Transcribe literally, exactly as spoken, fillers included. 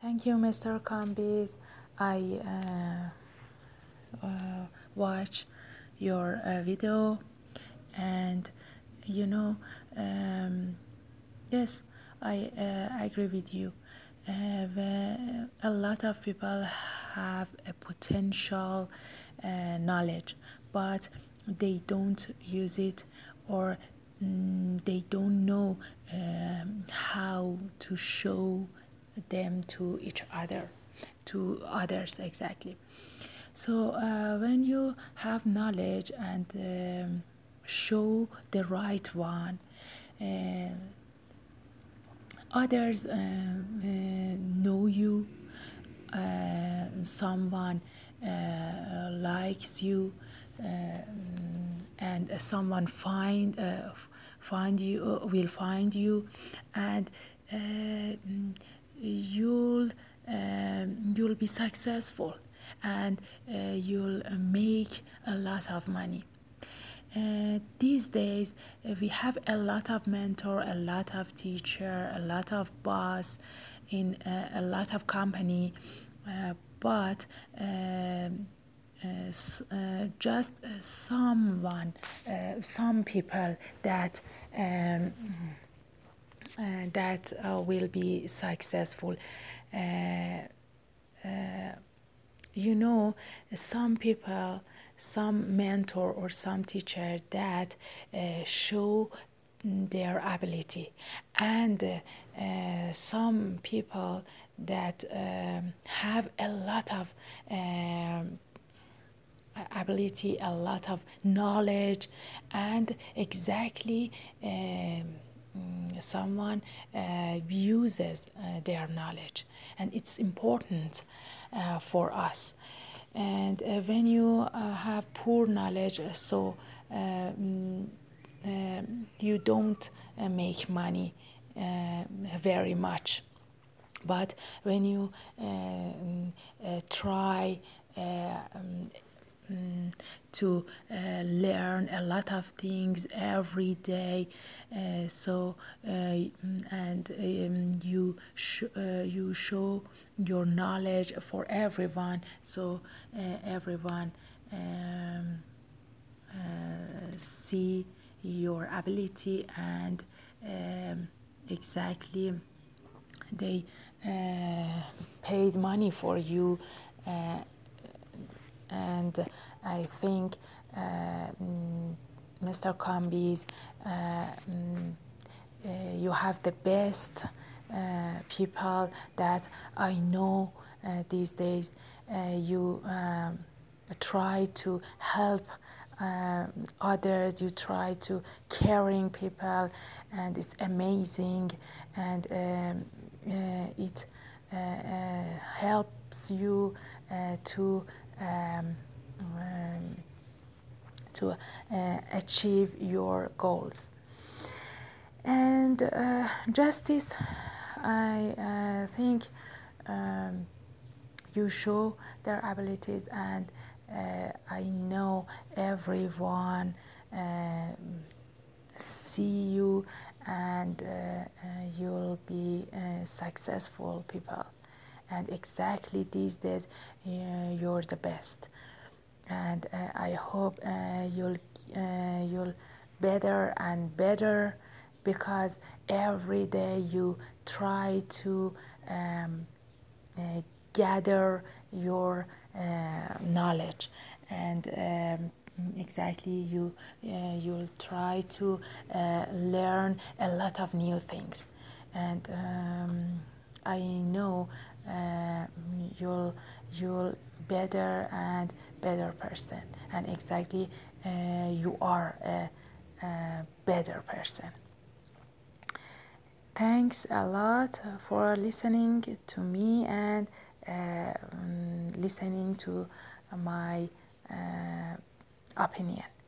Thank you, Mister Combis. I uh, uh, watch your uh, video, and you know, um, yes, I uh, agree with you. Uh, the- a lot of people have a potential uh, knowledge, but they don't use it, or mm, they don't know um, how to show them to each other, to others exactly. So uh, when you have knowledge and um, show the right one, uh, others uh, uh, know you, uh, someone uh, likes you, uh, and someone find uh, find you uh, will find you, and uh, you'll um, you'll be successful, and uh, you'll make a lot of money. Uh, these days, uh, we have a lot of mentor, a lot of teacher, a lot of boss in uh, a lot of company, uh, but um, uh, s- uh, just uh, someone, uh, some people that um, uh, that uh, will be successful. Uh, you know, some people, some mentor or some teacher that uh, show their ability, and uh, uh, some people that um, have a lot of um, ability, a lot of knowledge, and exactly um, mm, someone uh, uses uh, their knowledge, and it's important uh, for us. And uh, when you uh, have poor knowledge, uh, so uh, mm, um, you don't uh, make money uh, very much. But when you uh, mm, uh, try uh, um, mm, to uh, learn a lot of things every day, uh, so uh, mm, and um, you sh- uh, you show your knowledge for everyone, so uh, everyone um, uh, see your ability, and um, exactly they uh, paid money for you, uh, and I think uh, mm, Mister Combis, uh, mm, uh, you have the best uh, people that I know uh, these days. Uh, you um, try to help uh, others, you try to caring people, and it's amazing, and um, uh, it uh, uh, helps you uh, to um, um, to uh, achieve your goals. And uh, justice, I uh, think um, you show their abilities, and uh, I know everyone uh, see you, and uh, uh, you'll be uh, successful people, and exactly these days uh, you're the best, and uh, I hope uh, you'll uh, you'll better and better, because every day you try to um, uh, gather your uh, knowledge, and um, exactly you uh, you'll try to uh, learn a lot of new things, and um, I know uh, you'll you'll better and better person, and exactly uh, you are a, a better person. Thanks a lot for listening to me, and uh, mm, listening to my uh, opinion.